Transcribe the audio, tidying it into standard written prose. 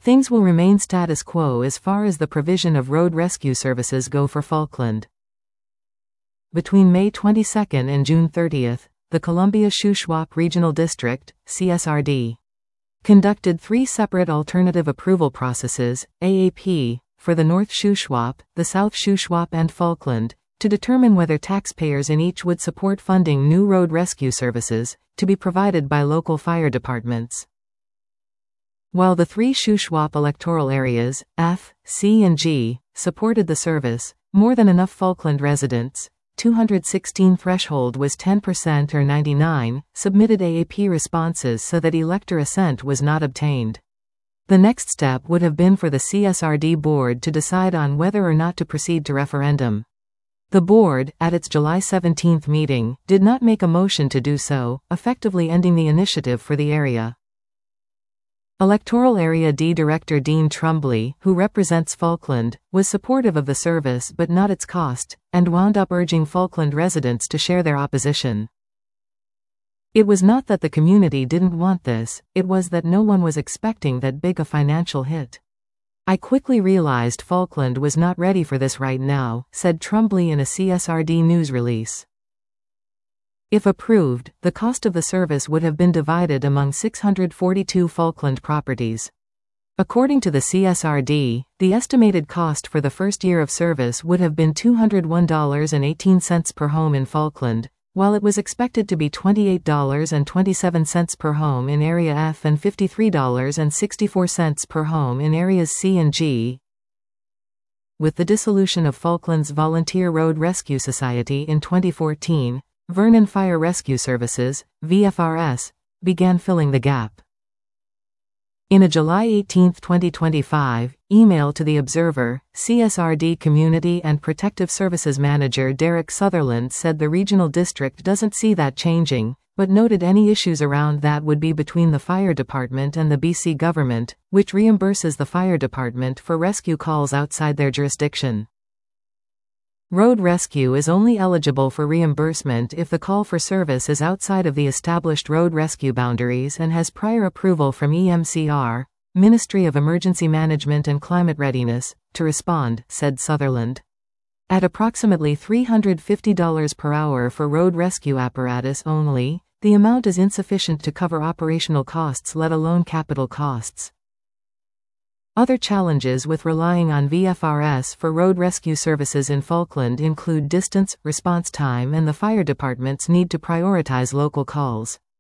Things will remain status quo as far as the provision of road rescue services go for Falkland. Between May 22 and June 30, the Columbia-Shuswap Regional District, CSRD, conducted 3 separate alternative approval processes, AAP, for the North Shuswap, the South Shuswap and Falkland, to determine whether taxpayers in each would support funding new road rescue services, to be provided by local fire departments. While the 3 Shuswap electoral areas, F, C and G, supported the service, more than enough Falkland residents, 216 threshold was 10% or 99, submitted AAP responses so that elector assent was not obtained. The next step would have been for the CSRD board to decide on whether or not to proceed to referendum. The board, at its July 17 meeting, did not make a motion to do so, effectively ending the initiative for the area. Electoral Area D Director Dean Trumbley, who represents Falkland, was supportive of the service but not its cost, and wound up urging Falkland residents to share their opposition. It was not that the community didn't want this, it was that no one was expecting that big a financial hit. I quickly realized Falkland was not ready for this right now, said Trumbley in a CSRD news release. If approved, the cost of the service would have been divided among 642 Falkland properties. According to the CSRD, the estimated cost for the first year of service would have been $201.18 per home in Falkland, while it was expected to be $28.27 per home in Area F and $53.64 per home in Areas C and G. With the dissolution of Falkland's Volunteer Road Rescue Society in 2014, Vernon Fire Rescue Services, VFRS, began filling the gap. In a July 18, 2025, email to The Observer, CSRD Community and Protective Services Manager Derek Sutherland said the regional district doesn't see that changing, but noted any issues around that would be between the fire department and the BC government, which reimburses the fire department for rescue calls outside their jurisdiction. Road rescue is only eligible for reimbursement if the call for service is outside of the established road rescue boundaries and has prior approval from EMCR, Ministry of Emergency Management and Climate Readiness, to respond, said Sutherland. At approximately $350 per hour for road rescue apparatus only, the amount is insufficient to cover operational costs, let alone capital costs. Other challenges with relying on VFRS for road rescue services in Falkland include distance, response time, and the fire department's need to prioritize local calls.